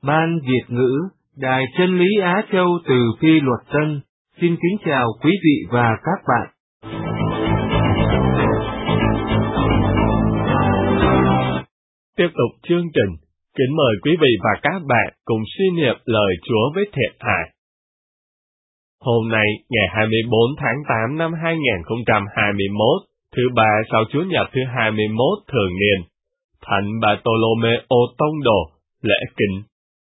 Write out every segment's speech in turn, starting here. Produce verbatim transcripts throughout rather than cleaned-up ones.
Ban Việt ngữ, Đài Chân lý Á Châu từ Phi Luật Tân, xin kính chào quý vị và các bạn. Tiếp tục chương trình, kính mời quý vị và các bạn cùng suy niệm lời Chúa với Thiện Hải. Hôm nay, ngày hai mươi bốn tháng tám năm hai nghìn không trăm hai mươi mốt, thứ ba sau Chúa Nhật thứ hai mươi mốt thường niên, Thánh Bartolomeo Tông Đồ, lễ kính.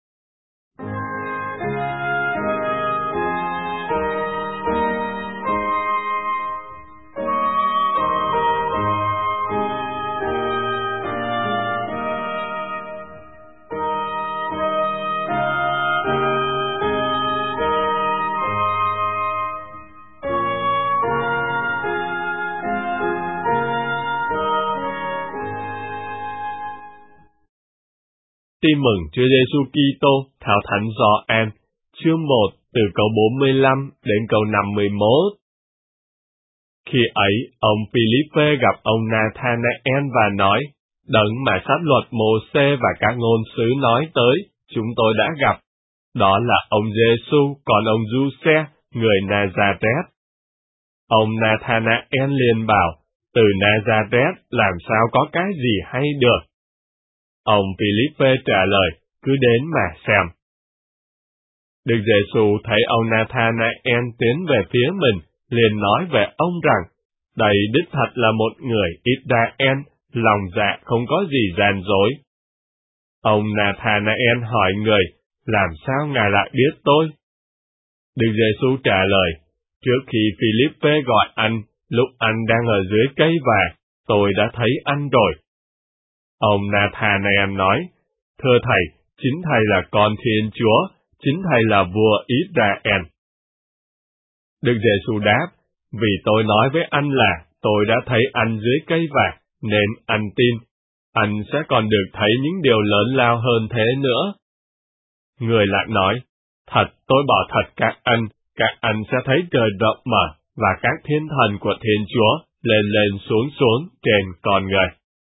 Tin mừng Chúa Giêsu Kitô theo Thánh Gioan, chương một từ câu bốn mươi lăm đến câu năm mươi mốt. Khi ấy, ông Philippe gặp ông Nathanael và nói, Đấng mà sách luật Mô-sê và các ngôn sứ nói tới, chúng tôi đã gặp. Đó là ông Giêsu, còn ông Giuse, người Nazareth. Ông Nathanael liền bảo, từ Nazareth làm sao có cái gì hay được? Ông Philippe trả lời, cứ đến mà xem. Đức Giêsu thấy ông Nathanael tiến về phía mình, liền nói về ông rằng, đây đích thật là một người Israel, lòng dạ không có gì gian dối. Ông Nathanael hỏi người, làm sao ngài lại biết tôi? Đức Giêsu trả lời, trước khi Philippe gọi anh, lúc anh đang ở dưới cây vàng, tôi đã thấy anh rồi. Ông Nathanael nói, thưa thầy, chính thầy là con Thiên Chúa, chính thầy là vua Israel. Đức Giêsu đáp, vì tôi nói với anh là tôi đã thấy anh dưới cây vàng, nên anh tin, anh sẽ còn được thấy những điều lớn lao hơn thế nữa. Người lại nói, thật tôi bảo thật các anh, các anh sẽ thấy trời rộng mở, và các thiên thần của Thiên Chúa lên lên xuống xuống trên con người.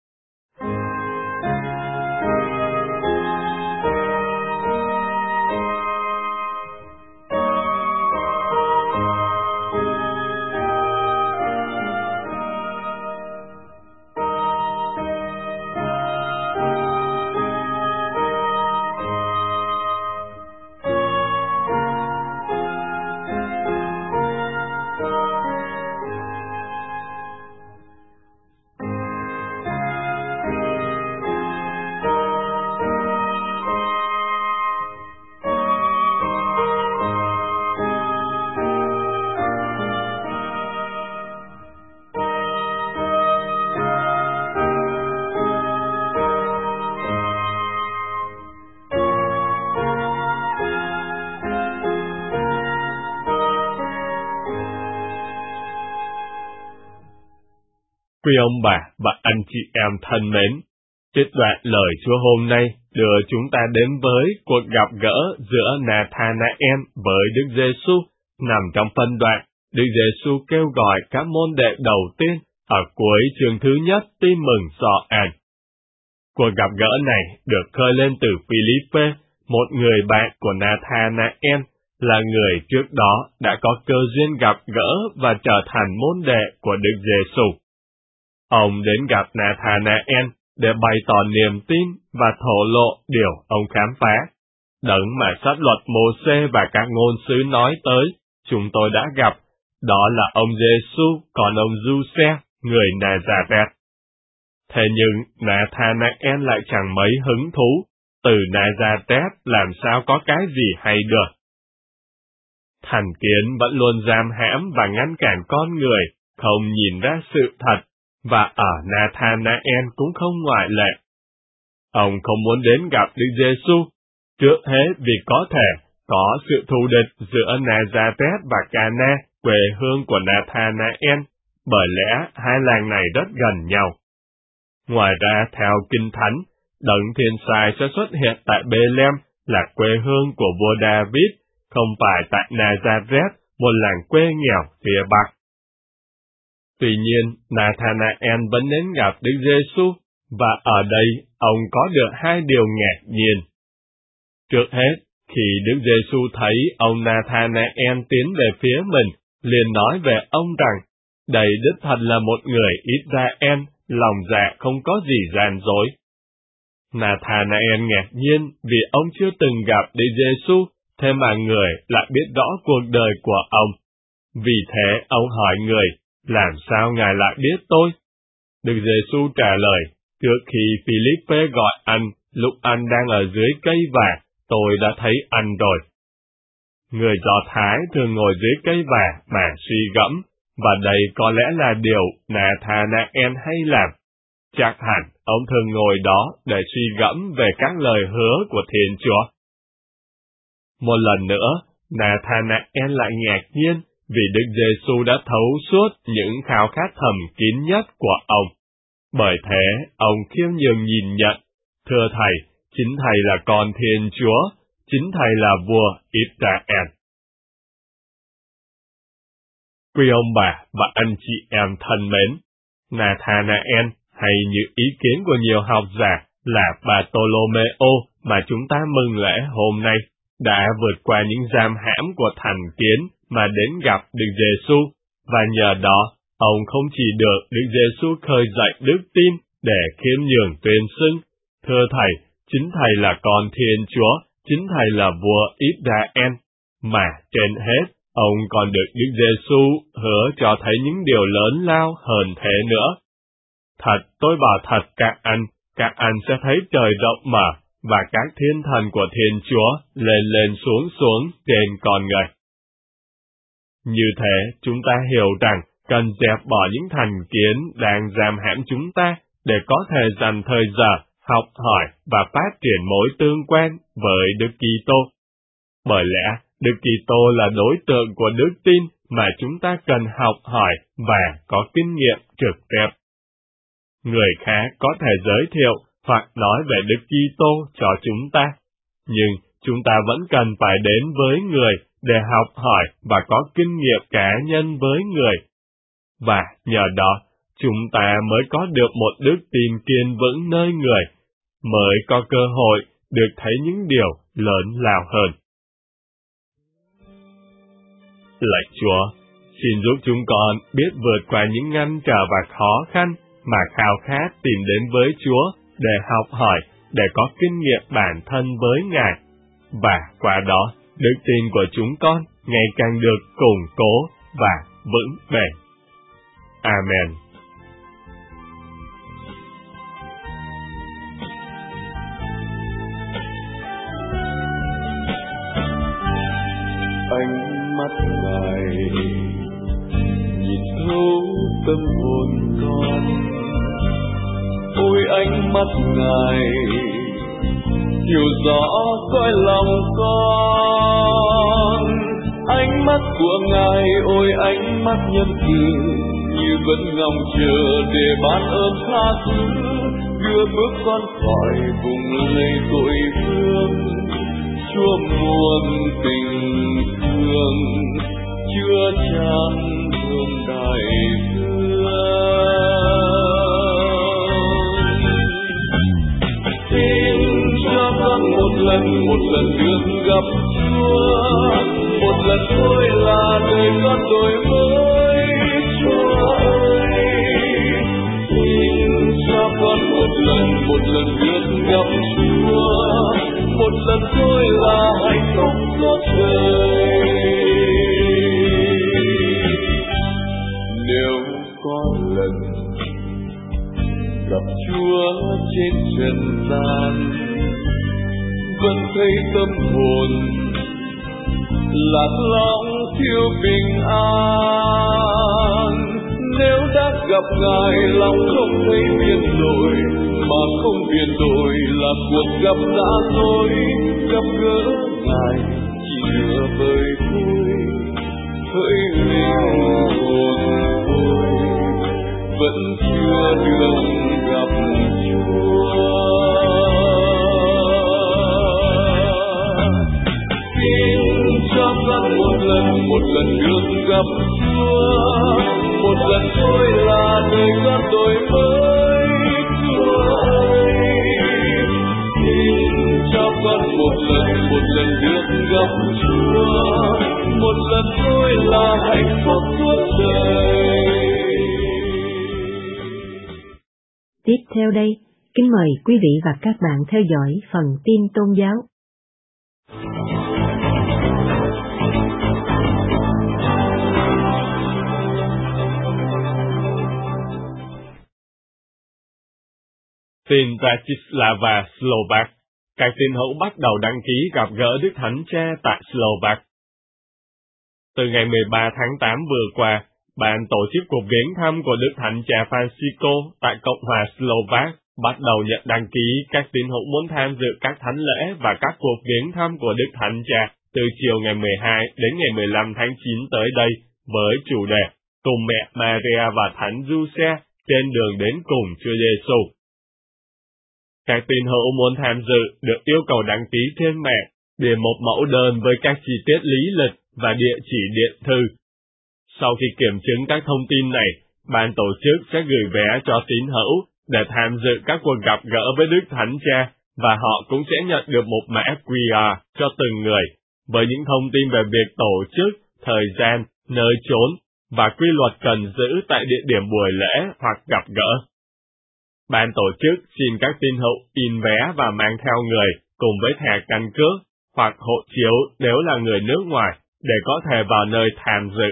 Quý ông bà và anh chị em thân mến, trích đoạn lời Chúa hôm nay đưa chúng ta đến với cuộc gặp gỡ giữa Nathanael với Đức Giêsu nằm trong phân đoạn Đức Giêsu kêu gọi các môn đệ đầu tiên ở cuối chương thứ nhất Tin mừng Gioan. Cuộc gặp gỡ này được khơi lên từ Philippe, một người bạn của Nathanael, là người trước đó đã có cơ duyên gặp gỡ và trở thành môn đệ của Đức Giêsu. Ông đến gặp Nathanael để bày tỏ niềm tin và thổ lộ điều ông khám phá. Đấng mà sách luật Mô-sê và các ngôn sứ nói tới, chúng tôi đã gặp, đó là ông Giêsu, còn ông Giuse, người Nazareth. Thế nhưng Nathanael lại chẳng mấy hứng thú, từ Nazareth làm sao có cái gì hay được. Thành kiến vẫn luôn giam hãm và ngăn cản con người, không nhìn ra sự thật, và ở Nathanael cũng không ngoại lệ. Ông không muốn đến gặp Đức Giêsu, trước hết vì có thể có sự thù địch giữa Nazareth và Cana, quê hương của Nathanael, bởi lẽ hai làng này rất gần nhau. Ngoài ra, theo Kinh Thánh, Đấng Thiên Sai sẽ xuất hiện tại Bê-lem là quê hương của vua David, không phải tại Nazareth, một làng quê nghèo phía Bắc. Tuy nhiên, Nathanael vẫn đến gặp Đức Giêsu, và ở đây ông có được hai điều ngạc nhiên. Trước hết, khi Đức Giêsu thấy ông Nathanael tiến về phía mình, liền nói về ông rằng, đây đích thật là một người Israel, lòng dạ không có gì gian dối. Nathanael ngạc nhiên vì ông chưa từng gặp Đức Giêsu, thế mà người lại biết rõ cuộc đời của ông. Vì thế ông hỏi người, làm sao Ngài lại biết tôi? Đức Giêsu trả lời, trước khi Philippe gọi anh, lúc anh đang ở dưới cây vả, tôi đã thấy anh rồi. Người Do Thái thường ngồi dưới cây vả mà suy gẫm, và đây có lẽ là điều Nathanael hay làm. Chắc hẳn ông thường ngồi đó để suy gẫm về các lời hứa của Thiên Chúa. Một lần nữa, Nathanael lại ngạc nhiên vì Đức Giêsu đã thấu suốt những khao khát thầm kín nhất của ông. Bởi thế, ông khiêm nhường nhìn nhận, thưa Thầy, chính Thầy là con Thiên Chúa, chính Thầy là vua Israel. Quý ông bà và anh chị em thân mến, Nathanael hay như ý kiến của nhiều học giả là Bartolomeo mà chúng ta mừng lễ hôm nay đã vượt qua những giam hãm của thành kiến mà đến gặp Đức Giêsu, và nhờ đó ông không chỉ được Đức Giêsu khơi dậy đức tin để khiêm nhường tuyên xưng, thưa Thầy, chính Thầy là con Thiên Chúa, chính Thầy là vua Israel, mà trên hết ông còn được Đức Giêsu hứa cho thấy những điều lớn lao hơn thế nữa. Thật, tôi bảo thật các anh, các anh sẽ thấy trời rộng mở, và các thiên thần của Thiên Chúa lên lên xuống xuống trên con người. Như thế, chúng ta hiểu rằng cần dẹp bỏ những thành kiến đang giam hãm chúng ta để có thể dành thời giờ học hỏi và phát triển mối tương quen với Đức Kitô. Bởi lẽ, Đức Kitô là đối tượng của đức tin mà chúng ta cần học hỏi và có kinh nghiệm trực tiếp. Người khác có thể giới thiệu hoặc nói về Đức Kitô cho chúng ta, nhưng chúng ta vẫn cần phải đến với người để học hỏi và có kinh nghiệm cá nhân với người. Và nhờ đó, chúng ta mới có được một đức tin kiên vững nơi người, mới có cơ hội được thấy những điều lớn lao hơn. Lạy Chúa, xin giúp chúng con biết vượt qua những ngăn trở và khó khăn mà khao khát tìm đến với Chúa để học hỏi, để có kinh nghiệm bản thân với Ngài, và qua đó, đức tin của chúng con ngày càng được củng cố và vững bền. Amen. Ánh mắt Ngài nhìn thấu tâm hồn con, ôi ánh mắt Ngài hiểu rõ cõi lòng con. Ánh mắt của Ngài, ôi ánh mắt nhân từ, như vẫn ngóng chờ để ban ơn tha thứ, đưa bước con khỏi vùng lầy tội vương. Chúa muôn tình thương, chưa chan hương đại dương. Xin cho con một lần, một lần được gặp Chúa, một lần thôi là đời con đổi mới. Chúa ơi, xin cho con một lần, một lần được gặp Chúa, một lần thôi là hạnh phúc suốt đời. Nếu có lần gặp Chúa trên trần gian, vẫn thấy tâm hồn lạc lõng thiếu bình an. Nếu đã gặp Ngài lòng không thấy biến đổi, mà không biến đổi là cuộc gặp đã thôi. Gặp gỡ Ngài chỉ nửa vời thôi, hỡi linh hồn tôi vẫn chưa được gặp Chúa. Xin cho con một lần, một lần được gặp Chúa, một lần thôi là đời con đổi mới. Chúa ơi, xin cho con một lần một lần được gặp Chúa, một lần thôi là hạnh phúc suốt đời. Tiếp theo đây, kính mời quý vị và các bạn theo dõi phần tin tôn giáo. Tin Bratislava, Slovak. Các tín hữu bắt đầu đăng ký gặp gỡ Đức Thánh Cha tại Slovak. Từ ngày mười ba tháng tám vừa qua, ban tổ chức cuộc viếng thăm của Đức Thánh Cha Francisco tại Cộng hòa Slovak bắt đầu nhận đăng ký các tín hữu muốn tham dự các thánh lễ và các cuộc viếng thăm của Đức Thánh Cha từ chiều ngày mười hai đến ngày mười lăm tháng chín tới đây với chủ đề Cùng mẹ Maria và Thánh Giuse trên đường đến cùng Chúa Giêsu. Các tín hữu muốn tham dự được yêu cầu đăng ký trên mạng, điền một mẫu đơn với các chi tiết lý lịch và địa chỉ điện thư. Sau khi kiểm chứng các thông tin này, ban tổ chức sẽ gửi vé cho tín hữu để tham dự các cuộc gặp gỡ với Đức Thánh Cha, và họ cũng sẽ nhận được một mã quy rờ cho từng người, với những thông tin về việc tổ chức, thời gian, nơi chốn và quy luật cần giữ tại địa điểm buổi lễ hoặc gặp gỡ. Ban tổ chức xin các tín hữu in vé và mang theo người cùng với thẻ căn cước hoặc hộ chiếu nếu là người nước ngoài để có thể vào nơi tham dự.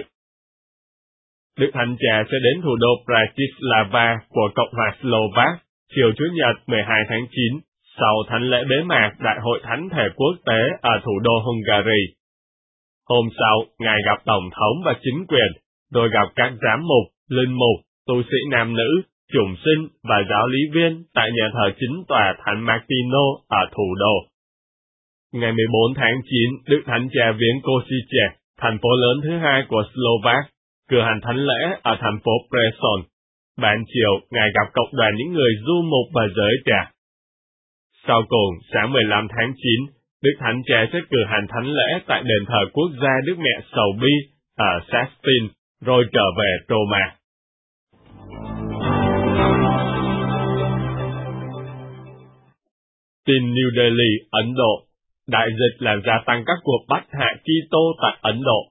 Đức Thánh Cha sẽ đến thủ đô Bratislava của Cộng hòa Slovak chiều Chủ nhật mười hai tháng chín sau thánh lễ bế mạc Đại hội Thánh thể quốc tế ở thủ đô Hungary. Hôm sau, Ngài gặp Tổng thống và chính quyền, rồi gặp các giám mục, linh mục, tu sĩ nam nữ, chủng sinh và giáo lý viên tại nhà thờ chính tòa Thánh Martino ở thủ đô. Ngày mười bốn tháng chín, Đức Thánh Cha viếng Košice, thành phố lớn thứ hai của Slovak, cử hành thánh lễ ở thành phố Prešov. Ban chiều, Ngài gặp cộng đoàn những người du mục và giới trẻ. Sau cùng, sáng mười lăm tháng chín, Đức Thánh Cha sẽ cử hành thánh lễ tại đền thờ quốc gia Đức Mẹ Sầu Bi ở Sastin, rồi trở về Roma. Tin New Delhi, Ấn Độ. Đại dịch làm gia tăng các cuộc bắt hạ Kitô tại Ấn Độ.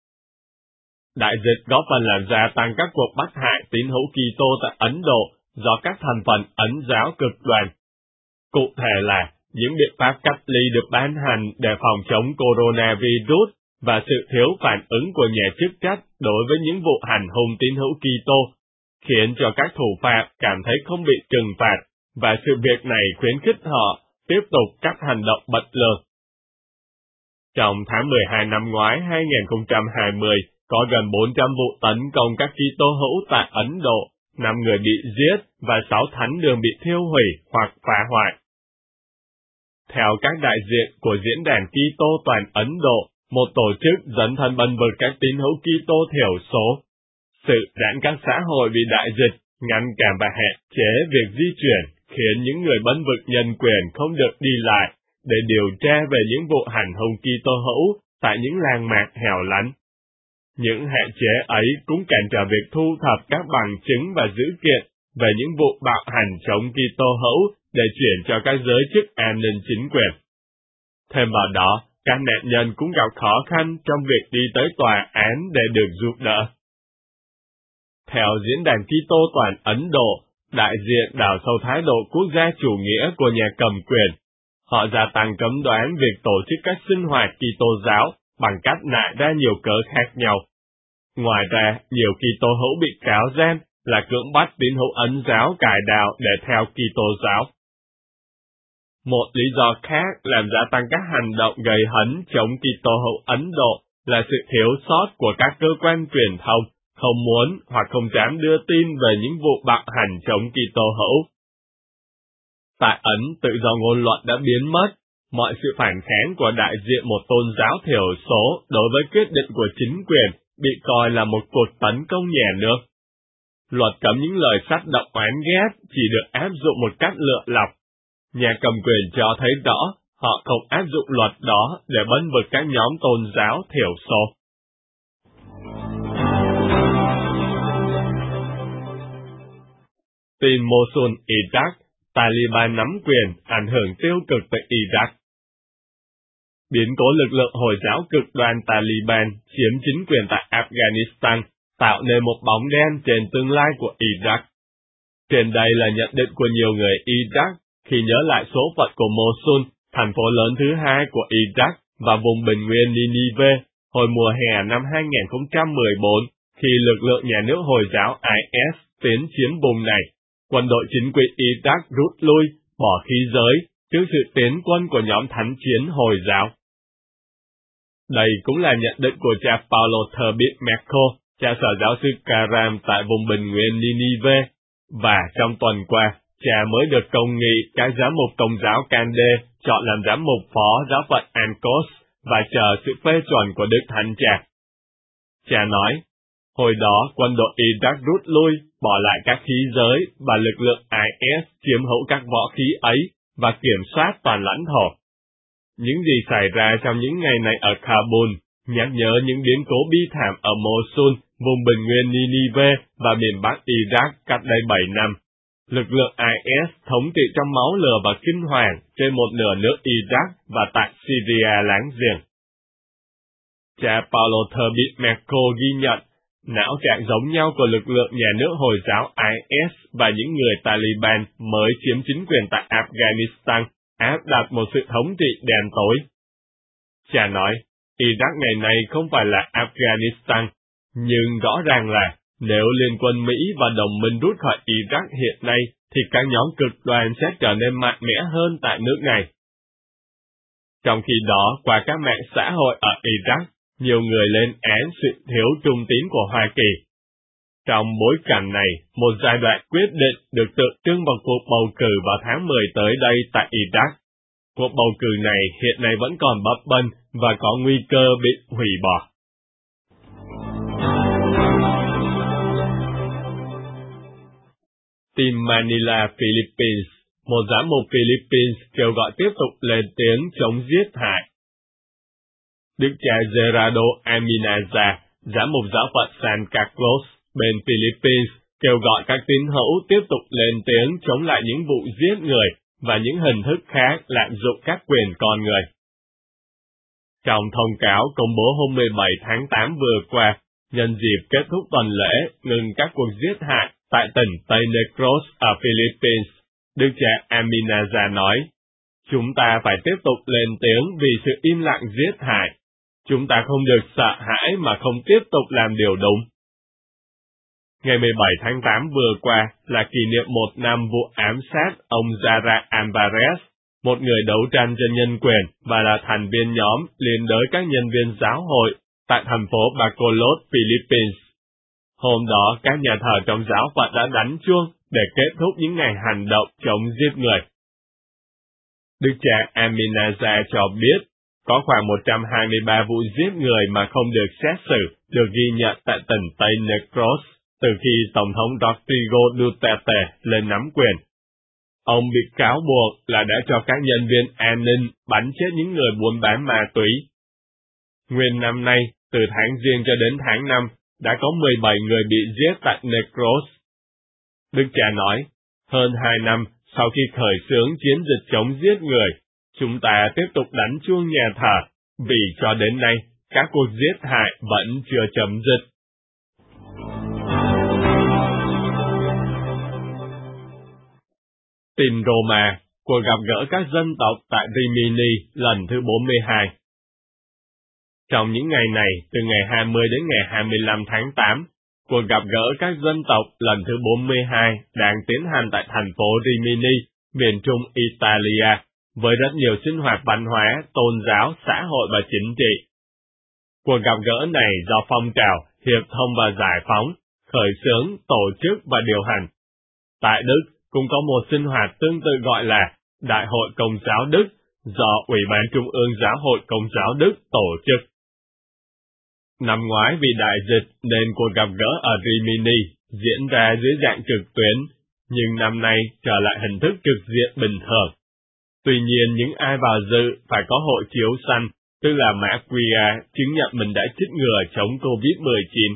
Đại dịch góp phần làm gia tăng các cuộc bắt hại tín hữu Kitô tại Ấn Độ do các thành phần Ấn giáo cực đoan. Cụ thể là những biện pháp cách ly được ban hành để phòng chống coronavirus và sự thiếu phản ứng của nhà chức trách đối với những vụ hành hung tín hữu Kitô, khiến cho các thủ phạm cảm thấy không bị trừng phạt, và sự việc này khuyến khích họ tiếp tục các hành động bật lược. Trong tháng mười hai năm ngoái hai không hai không, có gần bốn trăm vụ tấn công các Kitô hữu tại Ấn Độ, năm người bị giết và sáu thánh đường bị thiêu hủy hoặc phá hoại. Theo các đại diện của Diễn đàn Kitô toàn Ấn Độ, một tổ chức dấn thân bênh vực các tín hữu Kitô thiểu số, sự giãn cách xã hội vì đại dịch ngăn cản và hạn chế việc di chuyển khiến những người bênh vực nhân quyền không được đi lại để điều tra về những vụ hành hung Kitô hữu tại những làng mạc hẻo lánh. Những hạn chế ấy cũng cản trở việc thu thập các bằng chứng và dữ kiện về những vụ bạo hành chống Kitô hữu để chuyển cho các giới chức an ninh chính quyền. Thêm vào đó, các nạn nhân cũng gặp khó khăn trong việc đi tới tòa án để được giúp đỡ. Theo Diễn đàn Kitô toàn Ấn Độ, đại diện đảo sâu thái độ quốc gia chủ nghĩa của nhà cầm quyền, họ gia tăng cấm đoán việc tổ chức các sinh hoạt Kitô giáo bằng cách nại ra nhiều cớ khác nhau. Ngoài ra, nhiều Kitô hữu bị cáo gian là cưỡng bắt tín hữu Ấn giáo cải đạo để theo Kitô giáo. Một lý do khác làm gia tăng các hành động gây hấn chống Kitô hữu Ấn Độ là sự thiếu sót của các cơ quan truyền thông, không muốn hoặc không dám đưa tin về những vụ bạo hành chống Kitô hữu. Tại Ấn, tự do ngôn luận đã biến mất, mọi sự phản kháng của đại diện một tôn giáo thiểu số đối với quyết định của chính quyền bị coi là một cuộc tấn công nhà nước. Luật cấm những lời sắp động oán ghét chỉ được áp dụng một cách lựa lọc. Nhà cầm quyền cho thấy rõ họ không áp dụng luật đó để bênh vực các nhóm tôn giáo thiểu số. Tin Mosul, Iraq. Taliban nắm quyền, ảnh hưởng tiêu cực tới Iraq. biến cố lực lượng Hồi giáo cực đoan Taliban chiếm chính quyền tại Afghanistan, tạo nên một bóng đen trên tương lai của Iraq. Trên đây là nhận định của nhiều người Iraq khi nhớ lại số phận của Mosul, thành phố lớn thứ hai của Iraq và vùng bình nguyên Ninive, hồi mùa hè năm hai không một bốn, khi lực lượng nhà nước Hồi giáo I S tiến chiếm vùng này. Quân đội chính quy Iraq rút lui, bỏ khí giới, trước sự tiến quân của nhóm thánh chiến Hồi giáo. Đây cũng là nhận định của cha Paulo Turbit Merkel, cha sở giáo sư Karam tại vùng bình nguyên Ninive, và trong tuần qua, cha mới được công nghị các giám mục Công giáo Kande chọn làm giám mục phó giáo phận Ancos và chờ sự phê chuẩn của Đức Thánh Cha. Cha nói, hồi đó quân đội Iraq rút lui, bỏ lại các khí giới và lực lượng I S chiếm hữu các võ khí ấy và kiểm soát toàn lãnh thổ. Những gì xảy ra trong những ngày này ở Kabul nhắc nhớ những biến cố bi thảm ở Mosul, vùng bình nguyên Ninive và miền Bắc Iraq cách đây bảy năm. Lực lượng I S thống trị trong máu lửa và kinh hoàng trên một nửa nước Iraq và tại Syria láng giềng. Cha Paulo Turbit Merkel ghi nhận, não trạng giống nhau của lực lượng nhà nước Hồi giáo I S và những người Taliban mới chiếm chính quyền tại Afghanistan áp đặt một sự thống trị đen tối. Cha nói, Iraq ngày nay không phải là Afghanistan, nhưng rõ ràng là nếu Liên quân Mỹ và đồng minh rút khỏi Iraq hiện nay, thì các nhóm cực đoan sẽ trở nên mạnh mẽ hơn tại nước này. Trong khi đó, qua các mạng xã hội ở Iraq, nhiều người lên án sự thiếu trung tín của Hoa Kỳ. Trong bối cảnh này, một giai đoạn quyết định được tượng trưng vào cuộc bầu cử vào tháng mười tới đây tại Iraq. Cuộc bầu cử này hiện nay vẫn còn bấp bênh và có nguy cơ bị hủy bỏ. Tin Manila, Philippines, một giám mục Philippines kêu gọi tiếp tục lên tiếng chống giết hại. Đức cha Gerardo Aminaza, giám mục giáo phận San Carlos, bên Philippines, kêu gọi các tín hữu tiếp tục lên tiếng chống lại những vụ giết người và những hình thức khác lạm dụng các quyền con người. Trong thông cáo công bố hôm mười bảy tháng tám vừa qua, nhân dịp kết thúc tuần lễ ngừng các cuộc giết hại tại tỉnh Tây Negros ở Philippines, Đức cha Aminaza nói, chúng ta phải tiếp tục lên tiếng vì sự im lặng giết hại. Chúng ta không được sợ hãi mà không tiếp tục làm điều đúng. Ngày mười bảy tháng tám vừa qua là kỷ niệm một năm vụ ám sát ông Zara Alvarez, một người đấu tranh cho nhân quyền và là thành viên nhóm liên đới các nhân viên giáo hội tại thành phố Bacolod, Philippines. Hôm đó, các nhà thờ trong giáo phận đã đánh chuông để kết thúc những ngày hành động chống giết người. Đức cha Aminaza cho biết, có khoảng một trăm hai mươi ba vụ giết người mà không được xét xử được ghi nhận tại tỉnh Tây Negros từ khi Tổng thống Rodrigo Duterte lên nắm quyền. Ông bị cáo buộc là đã cho các nhân viên an ninh bắn chết những người buôn bán ma túy. Nguyên năm nay, từ tháng Giêng cho đến tháng năm, đã có mười bảy người bị giết tại Negros. Đức cha nói, hơn hai năm sau khi khởi xướng chiến dịch chống giết người, chúng ta tiếp tục đánh chuông nhà thờ, vì cho đến nay, các cuộc giết hại vẫn chưa chấm dứt. Tin Roma, cuộc gặp gỡ các dân tộc tại Rimini lần thứ bốn mươi hai. Trong những ngày này, từ ngày hai mươi đến ngày hai mươi lăm tháng tám, cuộc gặp gỡ các dân tộc lần thứ bốn mươi hai đang tiến hành tại thành phố Rimini, miền trung Italia, với rất nhiều sinh hoạt văn hóa, tôn giáo, xã hội và chính trị. Cuộc gặp gỡ này do phong trào Hiệp thông và Giải phóng, khởi xướng, tổ chức và điều hành. Tại Đức, cũng có một sinh hoạt tương tự gọi là Đại hội Công giáo Đức, do Ủy ban Trung ương Giáo hội Công giáo Đức tổ chức. Năm ngoái vì đại dịch nên cuộc gặp gỡ ở Rimini diễn ra dưới dạng trực tuyến, nhưng năm nay trở lại hình thức trực diện bình thường. Tuy nhiên những ai vào dự phải có hộ chiếu xanh, tức là mã quy rờ chứng nhận mình đã chích ngừa chống covid mười chín.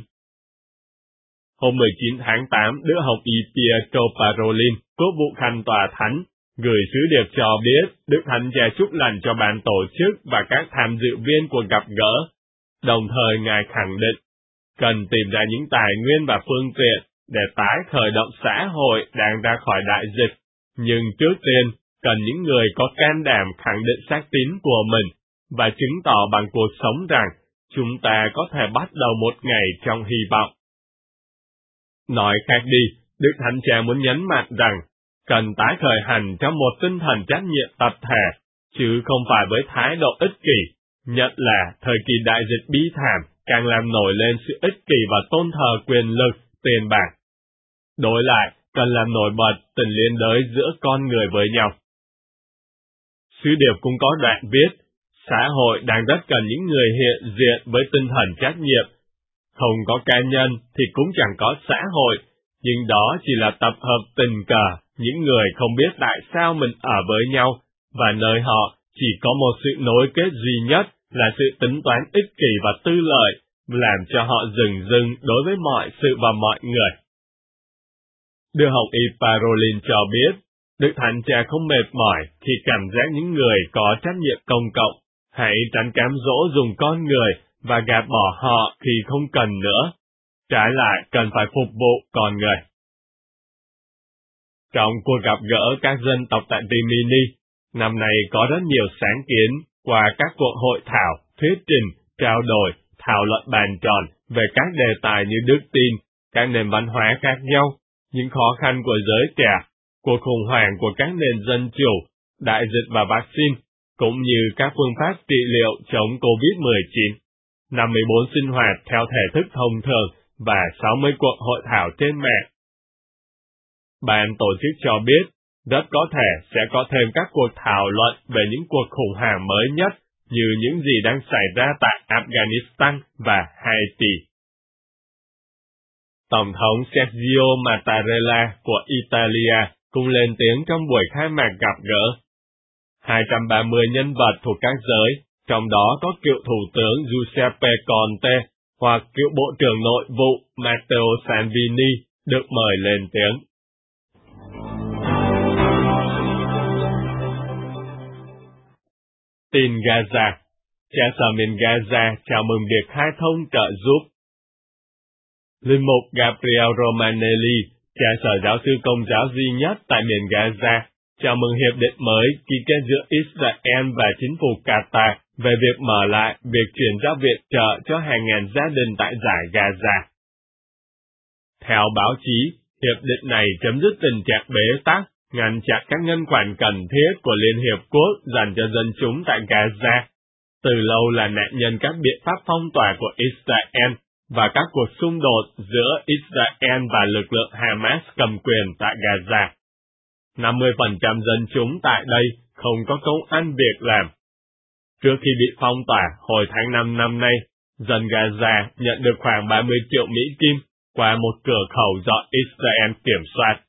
Hôm mười chín tháng tám, Đức Hồng Y Pietro Parolin, quốc vụ khanh tòa thánh, Gửi sứ điệp cho biết, Đức Thánh Cha chúc lành cho ban tổ chức và các tham dự viên cuộc gặp gỡ. Đồng thời Ngài khẳng định, cần tìm ra những tài nguyên và phương tiện để tái khởi động xã hội đang ra khỏi đại dịch. Nhưng trước tiên, cần những người có can đảm khẳng định xác tín của mình và chứng tỏ bằng cuộc sống rằng chúng ta có thể bắt đầu một ngày trong hy vọng. Nói khác đi, Đức Thánh Cha muốn nhấn mạnh rằng cần tái khởi hành trong một tinh thần trách nhiệm tập thể, chứ không phải với thái độ ích kỷ, nhất là thời kỳ đại dịch bí thảm càng làm nổi lên sự ích kỷ và tôn thờ quyền lực, tiền bạc. Đối lại, cần làm nổi bật tình liên đới giữa con người với nhau. Sứ điệp cũng có đoạn viết, xã hội đang rất cần những người hiện diện với tinh thần trách nhiệm. Không có cá nhân thì cũng chẳng có xã hội, nhưng đó chỉ là tập hợp tình cờ những người không biết tại sao mình ở với nhau, và nơi họ chỉ có một sự nối kết duy nhất là sự tính toán ích kỷ và tư lợi, làm cho họ dừng dưng đối với mọi sự và mọi người. Đưa học y Parolin cho biết, Đức Thánh Cha không mệt mỏi khi cảm giác những người có trách nhiệm công cộng, hãy tránh cám dỗ dùng con người và gạt bỏ họ khi không cần nữa. Trái lại, cần phải phục vụ con người. Trong cuộc gặp gỡ các dân tộc tại Rimini, năm nay có rất nhiều sáng kiến qua các cuộc hội thảo, thuyết trình, trao đổi, thảo luận bàn tròn về các đề tài như đức tin, các nền văn hóa khác nhau, những khó khăn của giới trẻ, cuộc khủng hoảng của các nền dân chủ, đại dịch và vaccine, cũng như các phương pháp trị liệu chống covid mười chín, năm mươi bốn sinh hoạt theo thể thức thông thường và sáu mươi cuộc hội thảo trên mạng. Ban tổ chức cho biết, rất có thể sẽ có thêm các cuộc thảo luận về những cuộc khủng hoảng mới nhất, như những gì đang xảy ra tại Afghanistan và Haiti. Tổng thống Sergio Mattarella của Italia cũng lên tiếng trong buổi khai mạc gặp gỡ. hai trăm ba mươi nhân vật thuộc các giới, trong đó có cựu Thủ tướng Giuseppe Conte hoặc cựu Bộ trưởng Nội vụ Matteo Salvini, được mời lên tiếng. Tin Gaza. Cha sở miền Gaza chào mừng việc khai thông trợ giúp. Linh mục Gabriel Romanelli, cha sở giáo sư Công giáo duy nhất tại miền Gaza, chào mừng hiệp định mới ký kết giữa Israel và chính phủ Qatar về việc mở lại việc chuyển giao viện trợ cho hàng ngàn gia đình tại giải Gaza. Theo báo chí, hiệp định này chấm dứt tình trạng bế tắc, ngăn chặn các ngân khoản cần thiết của Liên Hiệp Quốc dành cho dân chúng tại Gaza, từ lâu là nạn nhân các biện pháp phong tỏa của Israel và các cuộc xung đột giữa Israel và lực lượng Hamas cầm quyền tại Gaza. năm mươi phần trăm dân chúng tại đây không có công ăn việc làm. Trước khi bị phong tỏa hồi tháng năm năm nay, dân Gaza nhận được khoảng ba mươi triệu Mỹ Kim qua một cửa khẩu do Israel kiểm soát.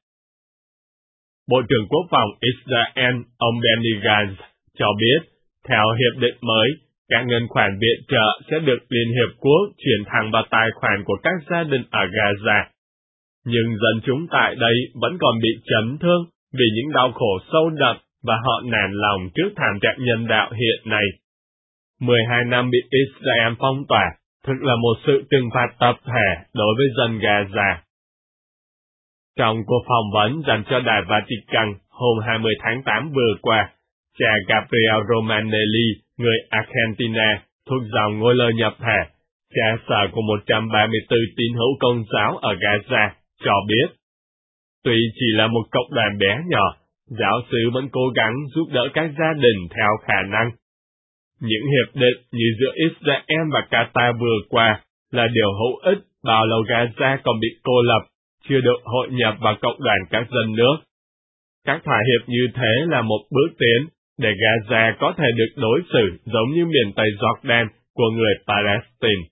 Bộ trưởng Quốc phòng Israel, ông Benny Gantz, cho biết, theo hiệp định mới, các ngân khoản viện trợ sẽ được Liên Hiệp Quốc chuyển thẳng vào tài khoản của các gia đình ở Gaza. Nhưng dân chúng tại đây vẫn còn bị chấn thương vì những đau khổ sâu đậm và họ nản lòng trước thảm trạng nhân đạo hiện nay. mười hai năm bị Israel phong tỏa thực là một sự trừng phạt tập thể đối với dân Gaza. Trong cuộc phỏng vấn dành cho Đài Vatican hôm hai mươi tháng tám vừa qua, cha Gabriel Romanelli, người Argentina, thuộc dòng Ngôi Lời Nhập Thể, cha sở của một trăm ba mươi tư tín hữu Công giáo ở Gaza, cho biết, tuy chỉ là một cộng đoàn bé nhỏ, giáo xứ vẫn cố gắng giúp đỡ các gia đình theo khả năng. Những hiệp định như giữa Israel và Qatar vừa qua là điều hữu ích bao lâu Gaza còn bị cô lập, chưa được hội nhập vào cộng đoàn các dân nước. Các thỏa hiệp như thế là một bước tiến để Gaza có thể được đối xử giống như miền Tây Jordan của người Palestine.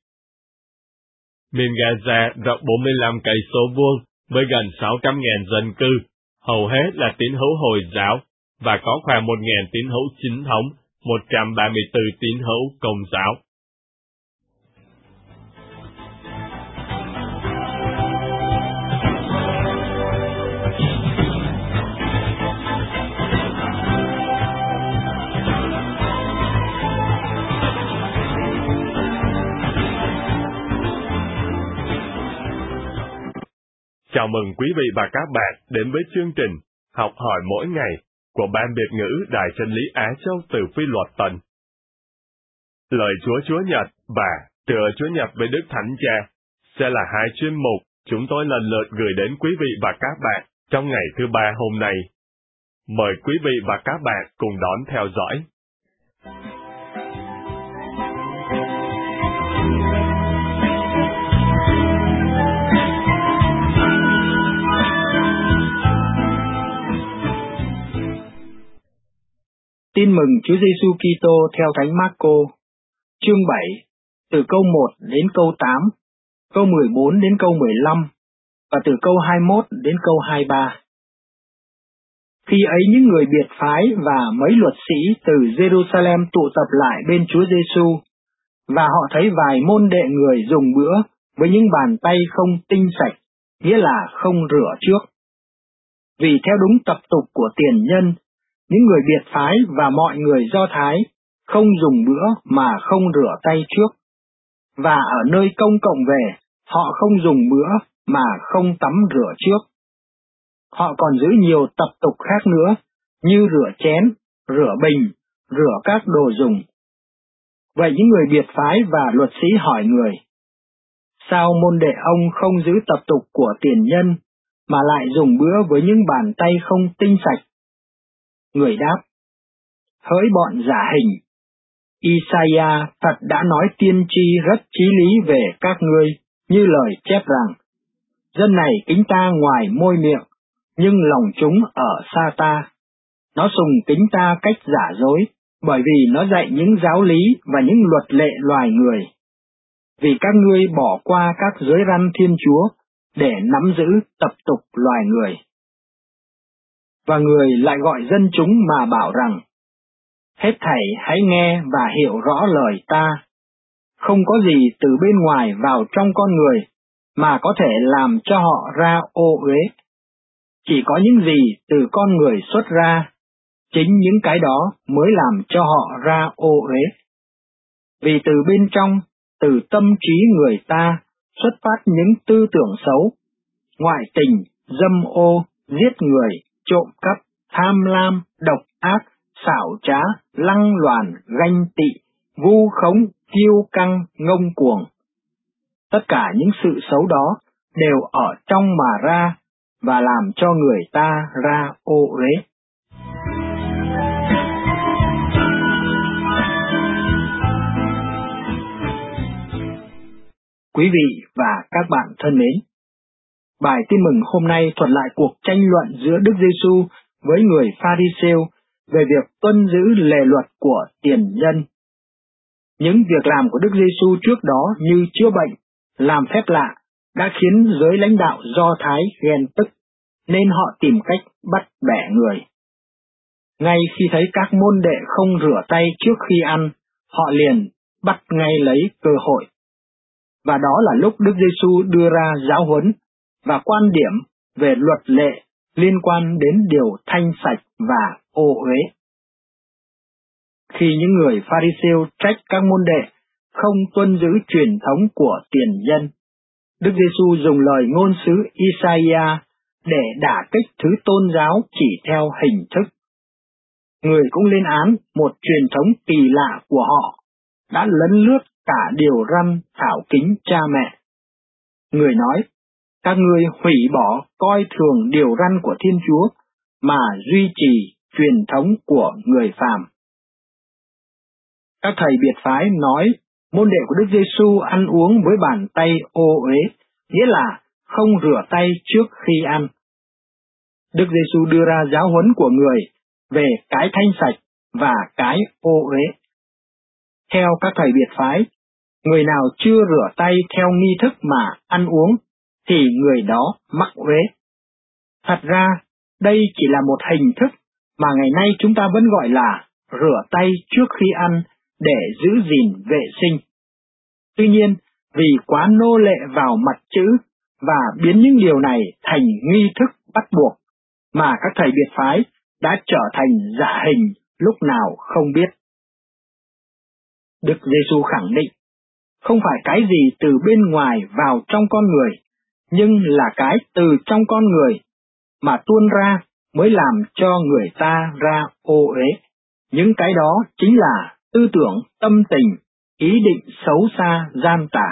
Miền Gaza rộng bốn mươi lăm cây số vuông với gần sáu trăm nghìn dân cư, hầu hết là tín hữu Hồi giáo và có khoảng một nghìn tín hữu chính thống, một trăm ba mươi tư tín hữu Công giáo. Chào mừng quý vị và các bạn đến với chương trình Học hỏi mỗi ngày của Ban Biệt ngữ Đài Chân lý Á Châu từ Phi Luật Tân. Lời Chúa Chúa Nhật và Tựa Chúa Nhật với Đức Thánh Cha sẽ là hai chuyên mục chúng tôi lần lượt gửi đến quý vị và các bạn trong ngày thứ ba hôm nay. Mời quý vị và các bạn cùng đón theo dõi. Tin mừng Chúa Giêsu Kitô theo Thánh Marco, chương bảy, từ câu một đến câu tám, câu mười bốn đến câu mười lăm, và từ câu hai mươi mốt đến câu hai mươi ba. Khi ấy những người biệt phái và mấy luật sĩ từ Jerusalem tụ tập lại bên Chúa Giêsu, và họ thấy vài môn đệ người dùng bữa với những bàn tay không tinh sạch, nghĩa là không rửa trước. Vì theo đúng tập tục của tiền nhân, những người biệt phái và mọi người Do Thái không dùng bữa mà không rửa tay trước, và ở nơi công cộng về, họ không dùng bữa mà không tắm rửa trước. Họ còn giữ nhiều tập tục khác nữa, như rửa chén, rửa bình, rửa các đồ dùng. Vậy những người biệt phái và luật sĩ hỏi người, sao môn đệ ông không giữ tập tục của tiền nhân, mà lại dùng bữa với những bàn tay không tinh sạch? Người đáp, hỡi bọn giả hình, Isaiah thật đã nói tiên tri rất chí lý về các ngươi, như lời chép rằng, dân này kính ta ngoài môi miệng, nhưng lòng chúng ở xa ta. Nó sùng kính ta cách giả dối, bởi vì nó dạy những giáo lý và những luật lệ loài người. Vì các ngươi bỏ qua các giới răn Thiên Chúa, để nắm giữ tập tục loài người. Và người lại gọi dân chúng mà bảo rằng, hết thảy hãy nghe và hiểu rõ lời ta. Không có gì từ bên ngoài vào trong con người, mà có thể làm cho họ ra ô uế. Chỉ có những gì từ con người xuất ra, chính những cái đó mới làm cho họ ra ô uế. Vì từ bên trong, từ tâm trí người ta, xuất phát những tư tưởng xấu, ngoại tình, dâm ô, giết người, trộm cắp, tham lam, độc ác, xảo trá, lăng loàn, ganh tị, vu khống, kiêu căng, ngông cuồng. Tất cả những sự xấu đó đều ở trong mà ra, và làm cho người ta ra ô uế. Quý vị và các bạn thân mến, bài tin mừng hôm nay thuật lại cuộc tranh luận giữa Đức Giêsu với người Pha-ri-sêu về việc tuân giữ lề luật của tiền nhân. Những việc làm của Đức Giêsu trước đó như chữa bệnh, làm phép lạ đã khiến giới lãnh đạo Do Thái ghen tức, nên họ tìm cách bắt bẻ người. Ngay khi thấy các môn đệ không rửa tay trước khi ăn, họ liền bắt ngay lấy cơ hội. Và đó là lúc Đức Giêsu đưa ra giáo huấn và quan điểm về luật lệ liên quan đến điều thanh sạch và ô uế. Khi những người Pha-ri-sêu trách các môn đệ không tuân giữ truyền thống của tiền nhân, Đức Giêsu dùng lời ngôn sứ Isaiah để đả kích thứ tôn giáo chỉ theo hình thức. Người cũng lên án một truyền thống kỳ lạ của họ, đã lấn lướt cả điều răn thảo kính cha mẹ. Người nói, các ngươi hủy bỏ coi thường điều răn của Thiên Chúa, mà duy trì truyền thống của người phàm. Các thầy biệt phái nói môn đệ của Đức Giêsu ăn uống với bàn tay ô uế, nghĩa là không rửa tay trước khi ăn. Đức Giêsu đưa ra giáo huấn của người về cái thanh sạch và cái ô uế. Theo các thầy biệt phái, người nào chưa rửa tay theo nghi thức mà ăn uống, thì người đó mắc uế. Thật ra, đây chỉ là một hình thức mà ngày nay chúng ta vẫn gọi là rửa tay trước khi ăn để giữ gìn vệ sinh. Tuy nhiên, vì quá nô lệ vào mặt chữ và biến những điều này thành nghi thức bắt buộc, mà các thầy biệt phái đã trở thành giả hình lúc nào không biết. Đức Giêsu khẳng định, không phải cái gì từ bên ngoài vào trong con người, nhưng là cái từ trong con người mà tuôn ra mới làm cho người ta ra ô uế. Những cái đó chính là tư tưởng, tâm tình, ý định xấu xa, gian tà.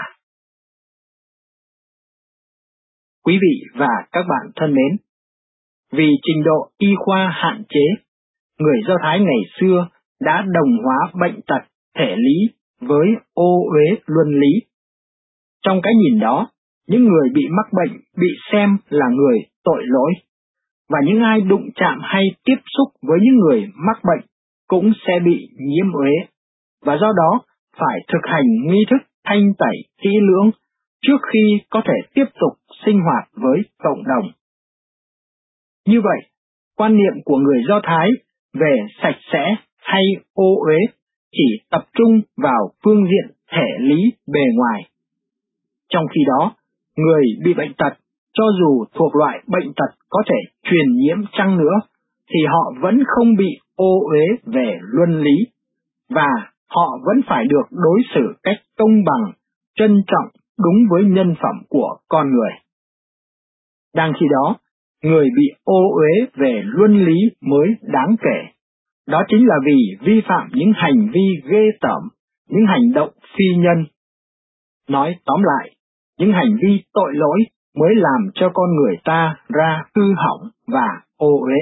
Quý vị và các bạn thân mến, vì trình độ y khoa hạn chế, người Do Thái ngày xưa đã đồng hóa bệnh tật thể lý với ô uế luân lý. Trong cái nhìn đó, những người bị mắc bệnh bị xem là người tội lỗi, và những ai đụng chạm hay tiếp xúc với những người mắc bệnh cũng sẽ bị nhiễm uế, và do đó phải thực hành nghi thức thanh tẩy kỹ lưỡng trước khi có thể tiếp tục sinh hoạt với cộng đồng. Như vậy, quan niệm của người Do Thái về sạch sẽ hay ô uế chỉ tập trung vào phương diện thể lý bề ngoài. Trong khi đó, người bị bệnh tật, cho dù thuộc loại bệnh tật có thể truyền nhiễm chăng nữa, thì họ vẫn không bị ô uế về luân lý, và họ vẫn phải được đối xử cách công bằng, trân trọng đúng với nhân phẩm của con người. Đang khi đó, người bị ô uế về luân lý mới đáng kể. Đó chính là vì vi phạm những hành vi ghê tởm, những hành động phi nhân. Nói tóm lại, những hành vi tội lỗi mới làm cho con người ta ra hư hỏng và ô uế.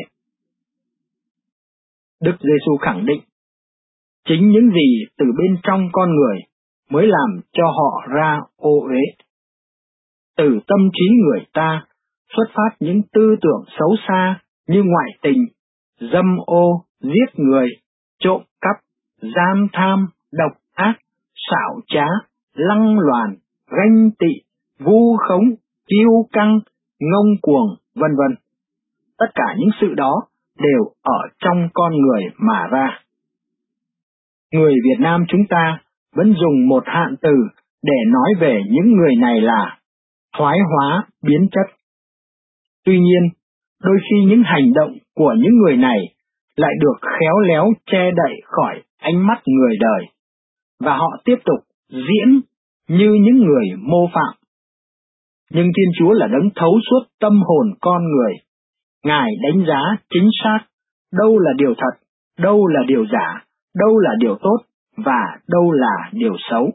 Đức Giêsu khẳng định, chính những gì từ bên trong con người mới làm cho họ ra ô uế. Từ tâm trí người ta xuất phát những tư tưởng xấu xa như ngoại tình, dâm ô, giết người, trộm cắp, gian tham, độc ác, xảo trá, lăng loàn, ganh tị, vu khống, kiêu căng, ngông cuồng, vân vân. Tất cả những sự đó đều ở trong con người mà ra. Người Việt Nam chúng ta vẫn dùng một hạn từ để nói về những người này là thoái hóa biến chất. Tuy nhiên, đôi khi những hành động của những người này lại được khéo léo che đậy khỏi ánh mắt người đời, và họ tiếp tục diễn như những người mô phạm. Nhưng Thiên Chúa là đấng thấu suốt tâm hồn con người. Ngài đánh giá chính xác đâu là điều thật, đâu là điều giả, đâu là điều tốt và đâu là điều xấu.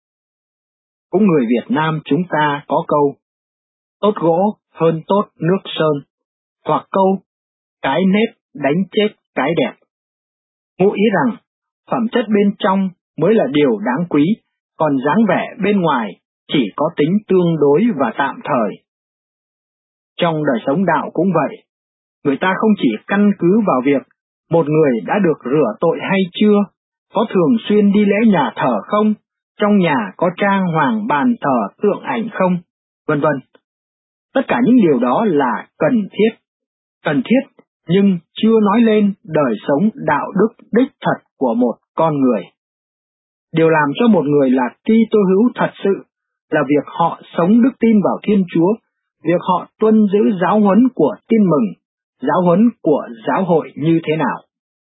Cũng người Việt Nam chúng ta có câu, tốt gỗ hơn tốt nước sơn, hoặc câu, cái nết đánh chết cái đẹp. Ngụ ý rằng, phẩm chất bên trong mới là điều đáng quý, còn dáng vẻ bên ngoài chỉ có tính tương đối và tạm thời. Trong đời sống đạo cũng vậy, người ta không chỉ căn cứ vào việc một người đã được rửa tội hay chưa, có thường xuyên đi lễ nhà thờ không, trong nhà có trang hoàng bàn thờ tượng ảnh không, vân vân. Tất cả những điều đó là cần thiết, cần thiết nhưng chưa nói lên đời sống đạo đức đích thật của một con người. Điều làm cho một người là Kitô hữu thật sự là việc họ sống đức tin vào Thiên Chúa, việc họ tuân giữ giáo huấn của Tin Mừng, giáo huấn của giáo hội như thế nào.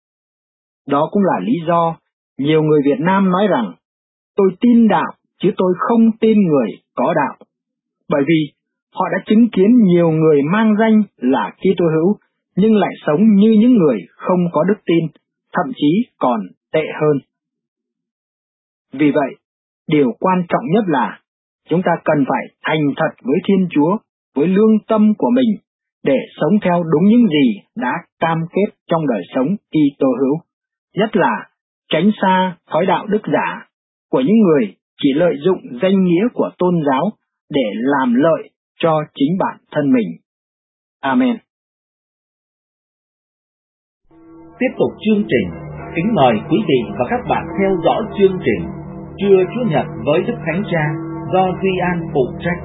Đó cũng là lý do nhiều người Việt Nam nói rằng, tôi tin đạo chứ tôi không tin người có đạo. Bởi vì họ đã chứng kiến nhiều người mang danh là Kitô hữu nhưng lại sống như những người không có đức tin, thậm chí còn tệ hơn. Vì vậy, điều quan trọng nhất là chúng ta cần phải thành thật với Thiên Chúa, với lương tâm của mình, để sống theo đúng những gì đã cam kết trong đời sống Kitô hữu, nhất là tránh xa thói đạo đức giả của những người chỉ lợi dụng danh nghĩa của tôn giáo để làm lợi cho chính bản thân mình. Amen. Tiếp tục chương trình, kính mời quý vị và các bạn theo dõi chương trình Trưa Chúa Nhật với Đức Thánh Cha do Duy An phụ trách.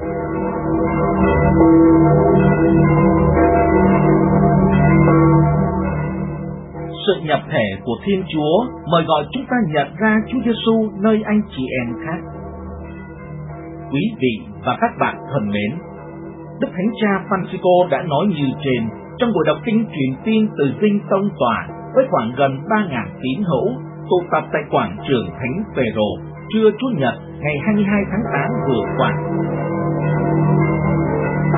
Sự nhập thể của Thiên Chúa mời gọi chúng ta nhận ra Chúa Giêsu nơi anh chị em khác. Quý vị và các bạn thân mến, Đức Thánh Cha Francisco đã nói như trên trong buổi đọc kinh truyền tin từ Dinh Tông Tòa với khoảng gần ba nghìn tín hữu tụ tập tại quảng trường Thánh Phêrô trưa Chủ nhật ngày hai mươi hai tháng tám vừa qua.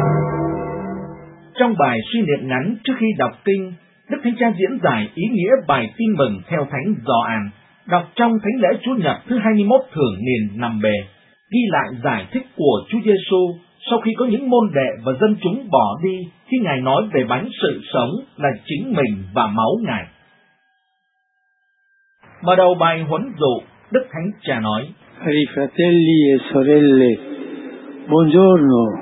Trong bài suy niệm ngắn trước khi đọc kinh, Đức Thánh Cha diễn giải ý nghĩa bài tin mừng theo Thánh Gioan, đọc trong Thánh lễ Chúa Nhật thứ hai mươi mốt thường niên năm B, ghi lại giải thích của Chúa Giêsu sau khi có những môn đệ và dân chúng bỏ đi khi Ngài nói về bánh sự sống là chính mình và máu Ngài. Mở đầu bài huấn dụ, Đức Thánh Cha nói: Cari fratelli e sorelle, buongiorno.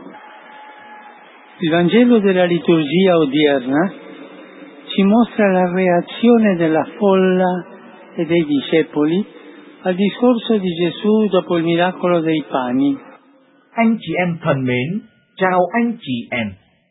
Il Vangelo della liturgia odierna ci mostra la reazione della folla e dei discepoli al discorso di Gesù dopo il miracolo dei pani. Anh chị em thân mến, chào anh chị em.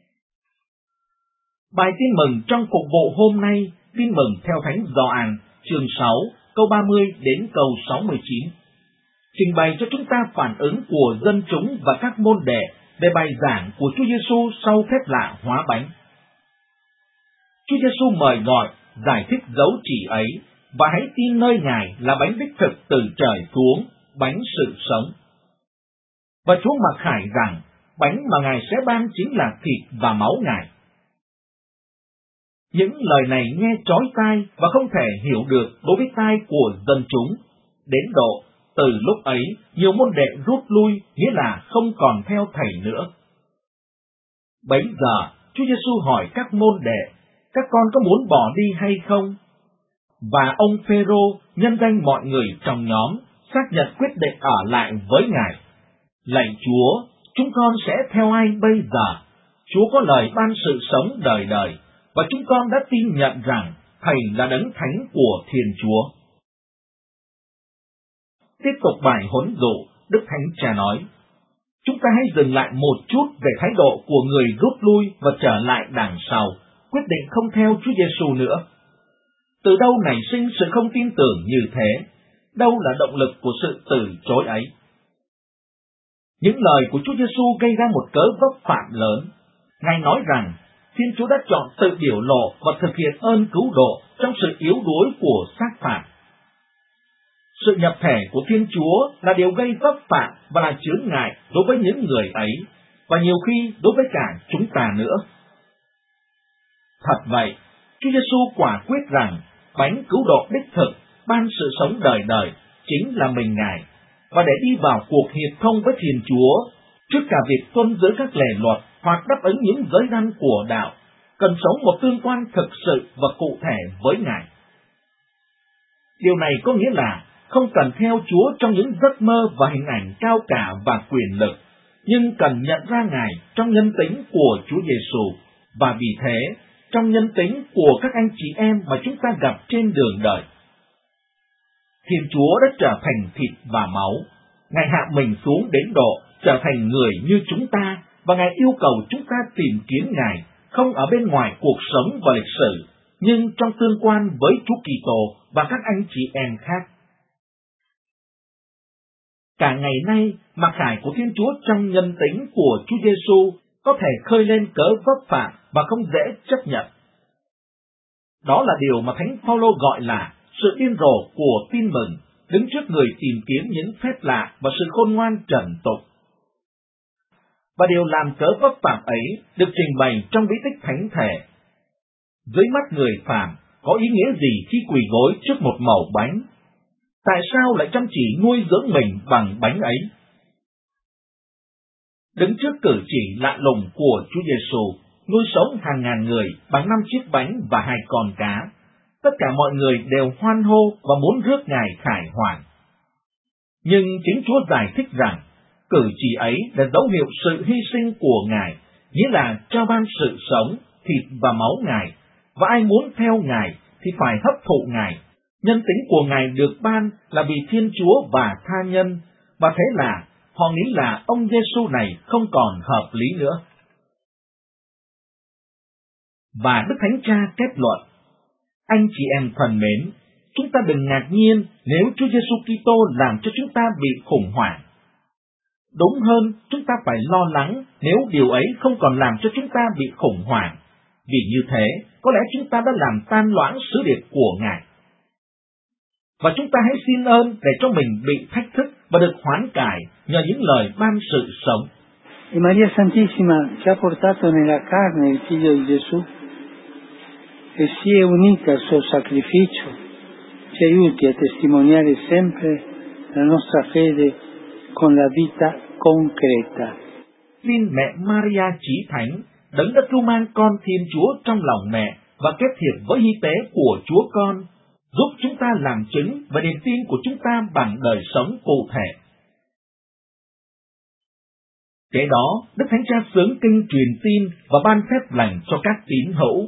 Bài tin mừng trong phục vụ hôm nay, tin mừng theo Thánh Gioan, chương sáu, câu ba mươi đến câu sáu mươi chín, trình bày cho chúng ta phản ứng của dân chúng và các môn đệ về bài giảng của Chúa Giêsu sau phép lạ hóa bánh. Chúa Giêsu mời gọi, giải thích dấu chỉ ấy và hãy tin nơi Ngài là bánh đích thực từ trời xuống, bánh sự sống. Và Chúa mặc khải rằng bánh mà Ngài sẽ ban chính là thịt và máu Ngài. Những lời này nghe chói tai và không thể hiểu được đối với tai của dân chúng, đến độ từ lúc ấy nhiều môn đệ rút lui, nghĩa là không còn theo thầy nữa. Bấy giờ Chúa Giêsu hỏi các môn đệ: các con có muốn bỏ đi hay không? Và ông Phêrô nhân danh mọi người trong nhóm xác nhận quyết định ở lại với Ngài. Lạy Chúa, chúng con sẽ theo ai bây giờ? Chúa có lời ban sự sống đời đời, và chúng con đã tin nhận rằng Thầy là Đấng Thánh của Thiên Chúa. Tiếp tục bài huấn dụ, Đức Thánh Cha nói: chúng ta hãy dừng lại một chút về thái độ của người rút lui và trở lại đằng sau, quyết định không theo Chúa Giêsu nữa. Từ đâu nảy sinh sự không tin tưởng như thế? Đâu là động lực của sự từ chối ấy? Những lời của Chúa Giêsu gây ra một cớ vấp phạm lớn. Ngài nói rằng Thiên Chúa đã chọn tự biểu lộ và thực hiện ơn cứu độ trong sự yếu đuối của xác phạm. Sự nhập thể của Thiên Chúa là điều gây vấp phạm và là chướng ngại đối với những người ấy, và nhiều khi đối với cả chúng ta nữa. Thật vậy, Chúa Giêsu quả quyết rằng bánh cứu độ đích thực, ban sự sống đời đời, chính là mình Ngài, và để đi vào cuộc hiệp thông với Thiên Chúa, trước cả việc tuân giữ các lề luật hoặc đáp ứng những giới răn của đạo, cần sống một tương quan thực sự và cụ thể với Ngài. Điều này có nghĩa là không cần theo Chúa trong những giấc mơ và hình ảnh cao cả và quyền lực, nhưng cần nhận ra Ngài trong nhân tính của Chúa Giêsu, và vì thế, trong nhân tính của các anh chị em mà chúng ta gặp trên đường đời. Thiên Chúa đã trở thành thịt và máu. Ngài hạ mình xuống đến độ trở thành người như chúng ta, và Ngài yêu cầu chúng ta tìm kiếm Ngài, không ở bên ngoài cuộc sống và lịch sử, nhưng trong tương quan với Chúa Kitô và các anh chị em khác. Cả ngày nay, mặc khải của Thiên Chúa trong nhân tính của Chúa Giêsu có thể khơi lên cớ vấp phạm và không dễ chấp nhận. Đó là điều mà Thánh Phaolô gọi là sự điên rồ của tin mừng, đứng trước người tìm kiếm những phép lạ và sự khôn ngoan trần tục. Và điều làm cớ vấp phạm ấy được trình bày trong bí tích thánh thể. Dưới mắt người phàm, có ý nghĩa gì khi quỳ gối trước một mẩu bánh? Tại sao lại chăm chỉ nuôi dưỡng mình bằng bánh ấy? Đứng trước cử chỉ lạ lùng của Chúa Giêsu, nuôi sống hàng ngàn người bằng năm chiếc bánh và hai con cá, tất cả mọi người đều hoan hô và muốn rước Ngài khải hoàn. Nhưng chính Chúa giải thích rằng, cử chỉ ấy là dấu hiệu sự hy sinh của Ngài, nghĩa là trao ban sự sống, thịt và máu Ngài, và ai muốn theo Ngài thì phải hấp thụ Ngài. Nhân tính của Ngài được ban là vì Thiên Chúa và tha nhân, và thế là họ nghĩ là ông Giêsu này không còn hợp lý nữa. Và Đức Thánh Cha kết luận: anh chị em thân mến, chúng ta đừng ngạc nhiên nếu Chúa Giêsu Kitô làm cho chúng ta bị khủng hoảng. Đúng hơn, chúng ta phải lo lắng nếu điều ấy không còn làm cho chúng ta bị khủng hoảng, vì như thế, có lẽ chúng ta đã làm tan loãng sứ điệp của Ngài. Và chúng ta hãy xin ơn để cho mình bị thách thức và được hoán cải nhờ những lời ban sự sống. E Maria Santissima ci ha portato nella carne il Figlio di Gesù e si è unita al suo sacrificio, ci aiuti a testimoniare sempre la nostra fede con la vita concreta. Xin mẹ Maria Chí Thánh, đấng đã cưu mang con Thiên Chúa trong lòng mẹ và kết hiệp với hy tế của Chúa Con, giúp chúng ta làm chứng về niềm tin của chúng ta bằng đời sống cụ thể. Kế đó, Đức Thánh Cha xướng kinh truyền tin và ban phép lành cho các tín hữu.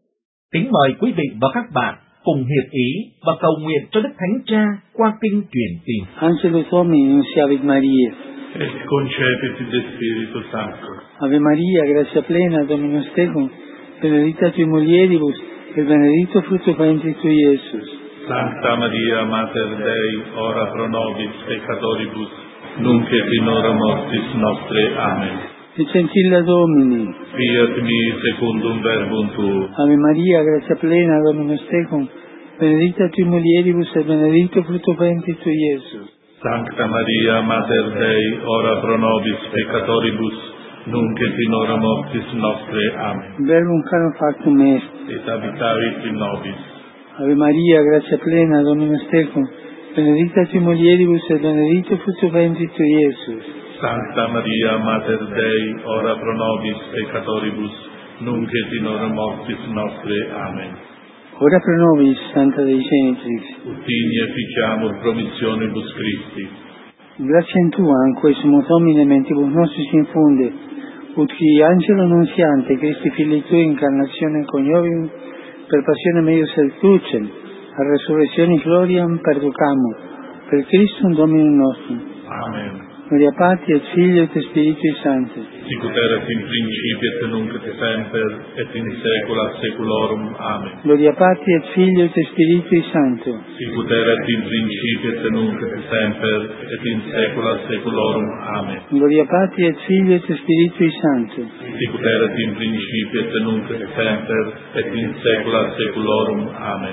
Kính mời quý vị và các bạn cùng hiệp ý và cầu nguyện cho Đức Thánh Cha qua kinh truyền tin. Angelus Domini nunciavit Maria. Et concepit de Spiritu Sancto. Ave Maria, gratia plena, Dominus tecum, benedicta tui mulieribus, et benedictus fructus ventris tui, Iesus. Sancta Maria, Mater Dei, ora pro nobis peccatoribus, nunc et in hora mortis nostre. Amen. Licentilla Domini. Fiat mi secundum verbum tuo. Ave Maria, gratia plena, Dominus tecum, benedicta tui mulieribus, et benedictus fructus ventris tui, Iesus. Sancta Maria, Mater Dei, ora pro nobis peccatoribus, nunc et in hora mortis nostre. Amen. Verbum caro factum est. Et habitavit in nobis. Ave Maria, gratia plena, Dominus tecum, benedicta tui mulieribus, et benedictus fructus ventris tui, Iesus. Sancta Maria, Mater Dei, ora pro nobis peccatoribus, nunc et in hora mortis nostre. Amen. Ora pro nobis, Santa Dei Genitrix. Utini efficiamur promissionibus Christi. Gratia in Tua, in quo sumo Domine mentibus nostris infunde, ut qui angelo nunziante, Christi Filii Tui, incarnatione coniovium, per passione meius et crucem, a resurrectione gloriam perducamur, per Christum Dominum nostrum. Amen. Gloria Patri et Filio et Spiritui Sancto. Sicut erat in principio et nunc et semper et in saecula saeculorum. Amen. Gloria Patri et Filio et Spiritui Sancto. Sicut erat in principio et nunc et semper et in saecula saeculorum. Amen. Gloria Patri et Filio et Spiritui Sancto. Sicut erat in principio et nunc et semper et in saecula saeculorum. Amen.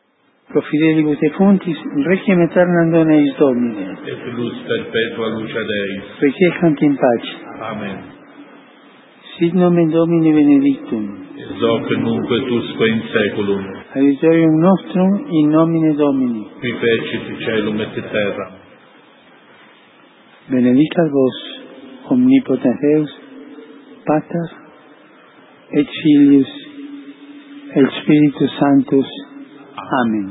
Pro fidelibus defuntis, requiem aeternam dona eis Domine. Et lux perpetua luce Deis. Requiescant in pace. Amen. Sit nomen Domini benedictum. Et hoc nunc et usque in saeculum. Aiutorium nostrum in nomine Domini. Qui fecit caelum et terram. Benedicat vos, omnipotens Deus, Pater, et Filius, et Spiritus Sanctus. Amen.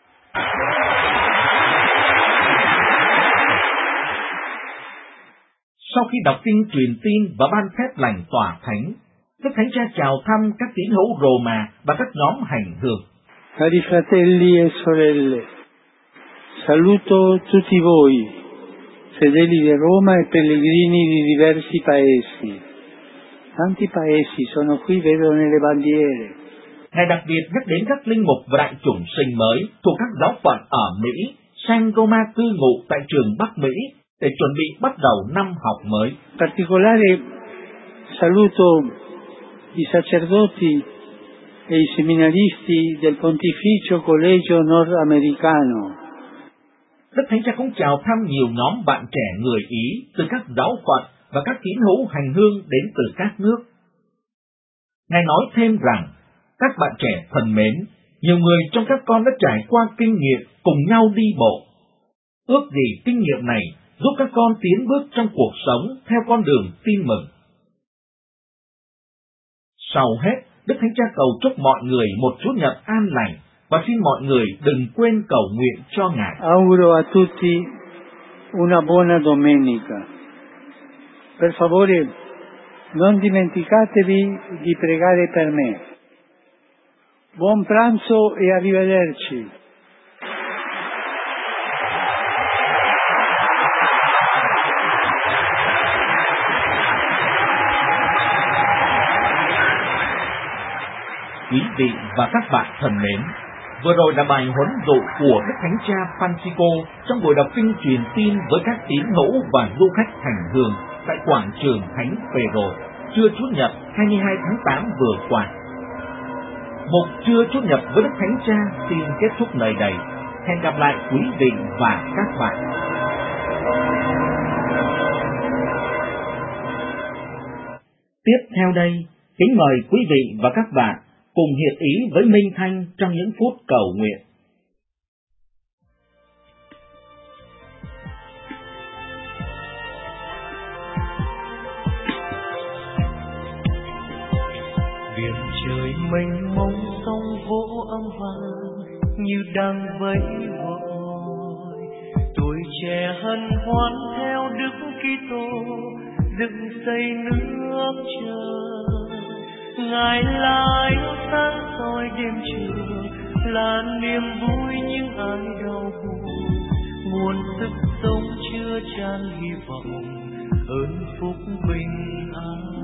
Sau khi đọc kinh truyền tin và ban phép lành tỏa thánh, Đức Thánh Cha chào thăm các tín hữu Roma và các nhóm hành hương. Cari fratelli e sorelle, saluto tutti voi, fedeli di Roma e pellegrini di diversi paesi. Tanti paesi sono qui, vedo nelle bandiere. Ngài đặc biệt nhắc đến các linh mục và đại chủng sinh mới thuộc các giáo phận ở Mỹ sang Roma cư ngụ tại trường Bắc Mỹ để chuẩn bị bắt đầu năm học mới. Particolare saluto i sacerdoti e i seminaristi del Pontificio Collegio Nordamericano. Đức Thánh Cha cũng chào thăm nhiều nhóm bạn trẻ người Ý từ các giáo phận và các tín hữu hành hương đến từ các nước. Ngài nói thêm rằng, các bạn trẻ thân mến, nhiều người trong các con đã trải qua kinh nghiệm cùng nhau đi bộ. Ước gì kinh nghiệm này giúp các con tiến bước trong cuộc sống theo con đường tin mừng. Sau hết, Đức Thánh Cha cầu chúc mọi người một Chúa Nhật an lành và xin mọi người đừng quên cầu nguyện cho Ngài. Auguro a tutti una buona domenica. Per favore, non dimenticatevi di pregare per me. Buon pranzo e arrivederci. Quý vị và các bạn thân mến, vừa rồi là bài huấn dụ của Đức Thánh Cha Francisco trong buổi đọc kinh truyền tin với các tín hữu và du khách hành hương tại quảng trường Thánh Phêrô trưa Chủ nhật hai mươi hai tháng tám vừa qua. Một trưa Chủ nhật với Đức Thánh Cha xin kết thúc nơi đây. Hẹn gặp lại quý vị và các bạn. Tiếp theo đây, kính mời quý vị và các bạn cùng hiệp ý với Minh Thanh trong những phút cầu nguyện. Biển trời mênh mông sóng vỗ âm vang như đang vẫy gọi, tuổi trẻ hân hoan theo Đức Kitô dựng xây nước trời. Ngài là ánh sáng soi đêm trưa, là niềm vui những ai đau buồn, nguồn sức sống chứa chan hy vọng, ơn phúc bình an.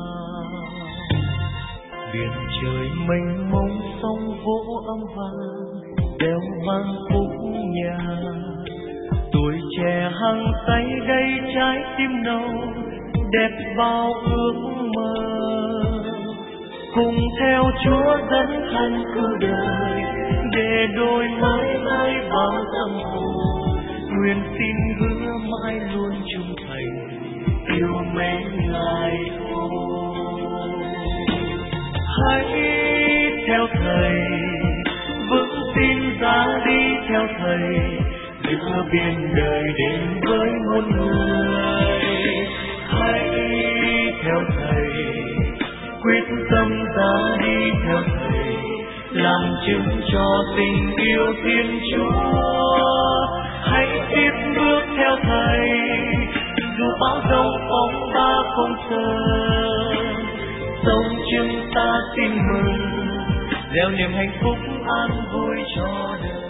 Biển trời mênh mông sóng vỗ âm vang đeo mang phúc nhà, tuổi trẻ hăng say đầy trái tim nâu đẹp bao ước mơ, cùng theo Chúa dẫn thân cứu đời để đổi mới lấy bao tâm hồn. Nguyện xin hứa mãi luôn trung thành yêu mến Ngài thôi. Hãy theo Thầy vững tin ra đi theo Thầy, giữa biển đời đến với muôn người. Hãy theo Thầy quyết tâm ra đi theo Thầy, làm chứng cho tình yêu Thiên Chúa. Hãy tiếp bước theo Thầy, dù bão giông phóng ba không sợ. Sống chúng ta tin mừng, gieo niềm hạnh phúc an vui cho đời.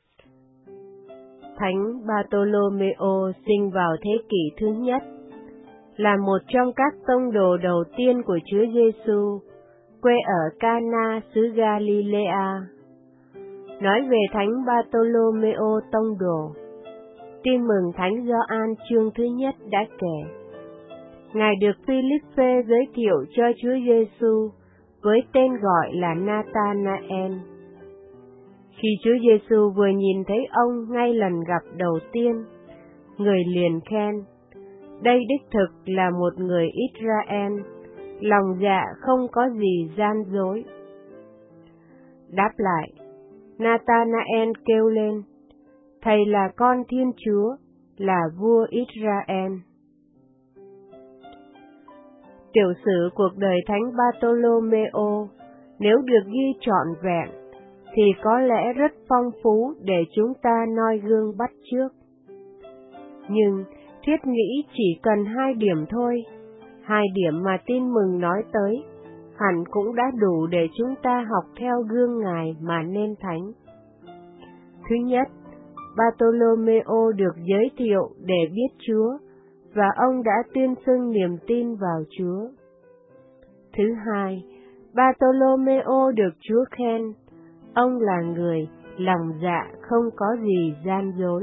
Thánh Bartolomeo sinh vào thế kỷ thứ nhất, là một trong các tông đồ đầu tiên của Chúa Giêsu, quê ở Cana xứ Galilea. Nói về Thánh Bartolomeo tông đồ, Tin mừng Thánh Gioan chương thứ nhất đã kể, Ngài được Philippe giới thiệu cho Chúa Giêsu với tên gọi là Nathanael. Khi Chúa Giêsu vừa nhìn thấy ông ngay lần gặp đầu tiên, người liền khen, đây đích thực là một người Israel, lòng dạ không có gì gian dối. Đáp lại, Nathanael kêu lên, Thầy là con Thiên Chúa, là vua Israel. Tiểu sử cuộc đời Thánh Bartolomeo, nếu được ghi trọn vẹn, thì có lẽ rất phong phú để chúng ta noi gương bắt chước. Nhưng thiết nghĩ chỉ cần hai điểm thôi, hai điểm mà Tin mừng nói tới, hẳn cũng đã đủ để chúng ta học theo gương Ngài mà nên thánh. Thứ nhất, Bartolomeo được giới thiệu để biết Chúa, và ông đã tuyên xưng niềm tin vào Chúa. Thứ hai, Bartolomeo được Chúa khen, ông là người lòng dạ không có gì gian dối.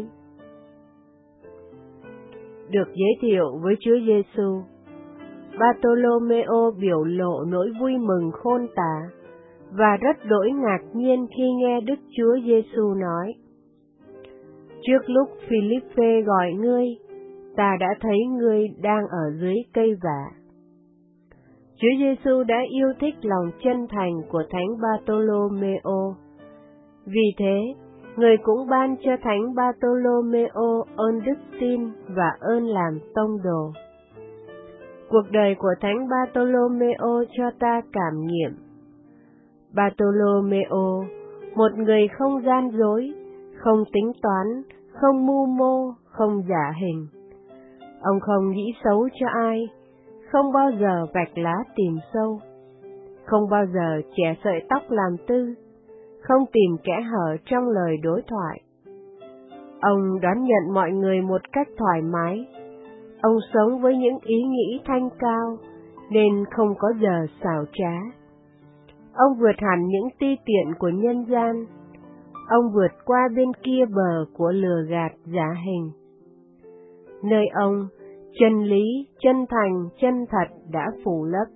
Được giới thiệu với Chúa Giêsu, Bartolomeo biểu lộ nỗi vui mừng khôn tả và rất đỗi ngạc nhiên khi nghe Đức Chúa Giêsu nói: Trước lúc Philippe gọi ngươi, ta đã thấy ngươi đang ở dưới cây vả. Chúa Giêsu đã yêu thích lòng chân thành của Thánh Bartolomeo. Vì thế, người cũng ban cho Thánh Bartolomeo ơn đức tin và ơn làm tông đồ. Cuộc đời của Thánh Bartolomeo cho ta cảm nghiệm. Bartolomeo, một người không gian dối, không tính toán, không mưu mô, không giả hình. Ông không nghĩ xấu cho ai, không bao giờ vạch lá tìm sâu, không bao giờ chẻ sợi tóc làm tư, không tìm kẽ hở trong lời đối thoại. Ông đón nhận mọi người một cách thoải mái. Ông sống với những ý nghĩ thanh cao, nên không có giờ xảo trá. Ông vượt hẳn những ti tiện của nhân gian. Ông vượt qua bên kia bờ của lừa gạt giả hình. Nơi ông, chân lý, chân thành, chân thật đã phủ lấp.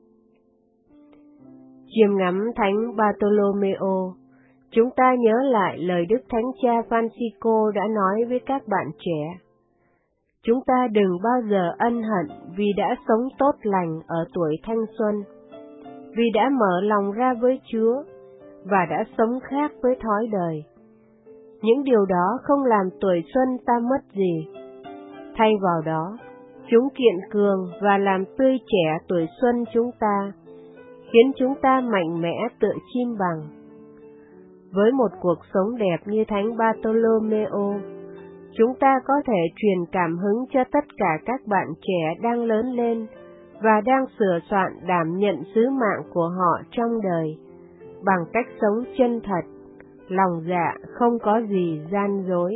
Chiêm ngắm Thánh Bartolomeo, chúng ta nhớ lại lời Đức Thánh Cha Francisco đã nói với các bạn trẻ. Chúng ta đừng bao giờ ân hận vì đã sống tốt lành ở tuổi thanh xuân, vì đã mở lòng ra với Chúa và đã sống khác với thói đời. Những điều đó không làm tuổi xuân ta mất gì. Thay vào đó, chúng kiện cường và làm tươi trẻ tuổi xuân chúng ta, khiến chúng ta mạnh mẽ tựa chim bằng. Với một cuộc sống đẹp như Thánh Bartolomeo, chúng ta có thể truyền cảm hứng cho tất cả các bạn trẻ đang lớn lên và đang sửa soạn đảm nhận sứ mạng của họ trong đời, bằng cách sống chân thật, lòng dạ không có gì gian dối.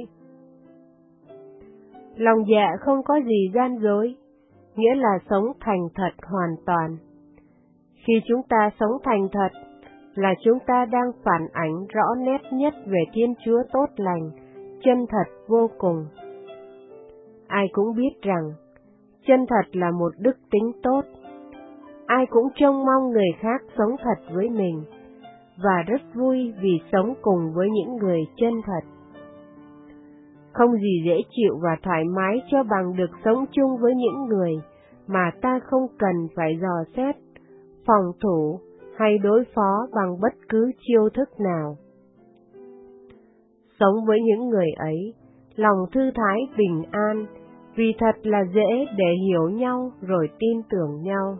Lòng dạ không có gì gian dối, nghĩa là sống thành thật hoàn toàn. Khi chúng ta sống thành thật, là chúng ta đang phản ánh rõ nét nhất về Thiên Chúa tốt lành, chân thật vô cùng. Ai cũng biết rằng, chân thật là một đức tính tốt. Ai cũng trông mong người khác sống thật với mình, và rất vui vì sống cùng với những người chân thật. Không gì dễ chịu và thoải mái cho bằng được sống chung với những người mà ta không cần phải dò xét, phòng thủ hay đối phó bằng bất cứ chiêu thức nào. Sống với những người ấy, lòng thư thái bình an, vì thật là dễ để hiểu nhau rồi tin tưởng nhau.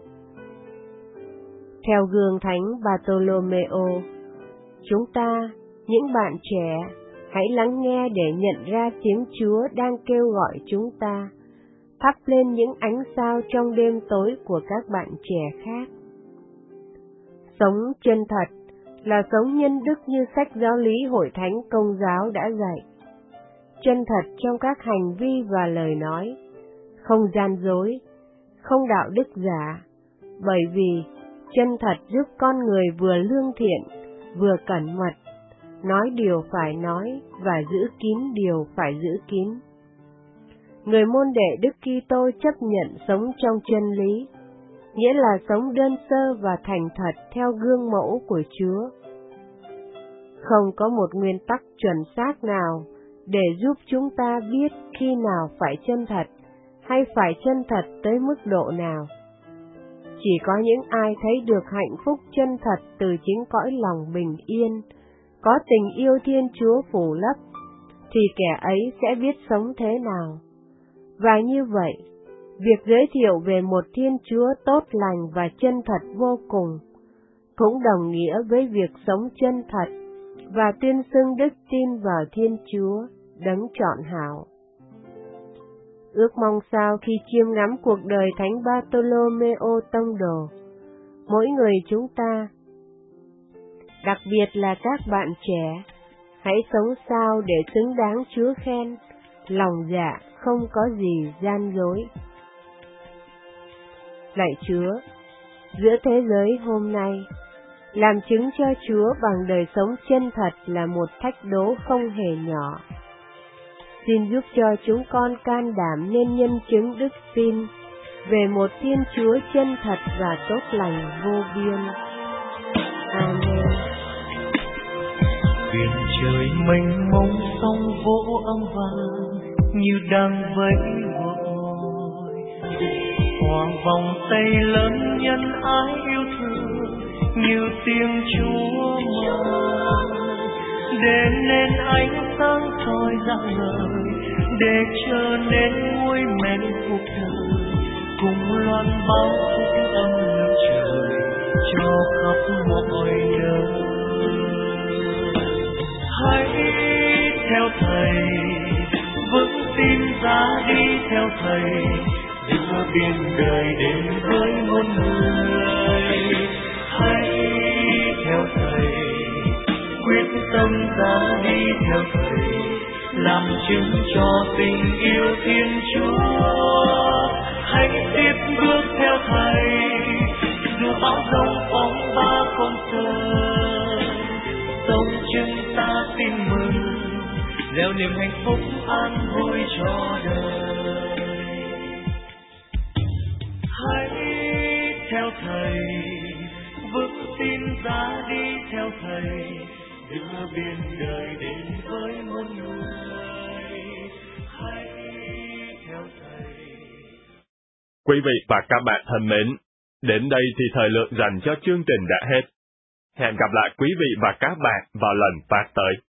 Theo gương Thánh Bartolomeo, chúng ta, những bạn trẻ, hãy lắng nghe để nhận ra tiếng Chúa đang kêu gọi chúng ta, thắp lên những ánh sao trong đêm tối của các bạn trẻ khác. Sống chân thật là sống nhân đức như sách giáo lý Hội Thánh Công giáo đã dạy. Chân thật trong các hành vi và lời nói, không gian dối, không đạo đức giả, bởi vì chân thật giúp con người vừa lương thiện, vừa cẩn mật, nói điều phải nói và giữ kín điều phải giữ kín. Người môn đệ Đức Kitô chấp nhận sống trong chân lý, nghĩa là sống đơn sơ và thành thật theo gương mẫu của Chúa. Không có một nguyên tắc chuẩn xác nào để giúp chúng ta biết khi nào phải chân thật hay phải chân thật tới mức độ nào. Chỉ có những ai thấy được hạnh phúc chân thật từ chính cõi lòng bình yên, có tình yêu Thiên Chúa phủ lấp, thì kẻ ấy sẽ biết sống thế nào. Và như vậy, việc giới thiệu về một Thiên Chúa tốt lành và chân thật vô cùng, cũng đồng nghĩa với việc sống chân thật và tuyên xưng đức tin vào Thiên Chúa, đấng trọn hảo. Ước mong sao khi chiêm ngắm cuộc đời Thánh Bartolomeo Tông Đồ, mỗi người chúng ta, đặc biệt là các bạn trẻ, hãy sống sao để xứng đáng Chúa khen, lòng dạ không có gì gian dối. Lạy Chúa, giữa thế giới hôm nay, làm chứng cho Chúa bằng đời sống chân thật là một thách đố không hề nhỏ. Xin giúp cho chúng con can đảm nên nhân chứng đức tin về một Thiên Chúa chân thật và tốt lành vô biên. Amen. Biển trời mênh mông sóng vỗ âm vang như đang vẫy gọi, hòa vòng tay lớn nhân ái yêu thương như tiếng Chúa mang, để nên ánh sáng soi rạng ngời, để trở nên muối men cuộc đời, cùng loan báo phúc âm nước trời cho khắp mọi nơi. Hãy theo Thầy, vững tin ra đi theo Thầy, giữa biển đời đến với muôn người. Hãy theo Thầy, quyết tâm ra đi theo Thầy, làm chứng cho tình yêu Thiên Chúa. Hãy tiếp bước theo Thầy, dù bão giông phóng ba không sơn, sống chúng ta tin mừng, gieo niềm hạnh phúc an vui cho đời. Hãy theo Thầy, vững tin ra đi theo Thầy, giữa biển đời đến với muôn người. Hãy theo Thầy. Quý vị và các bạn thân mến, đến đây thì thời lượng dành cho chương trình đã hết. Hẹn gặp lại quý vị và các bạn vào lần phát tới.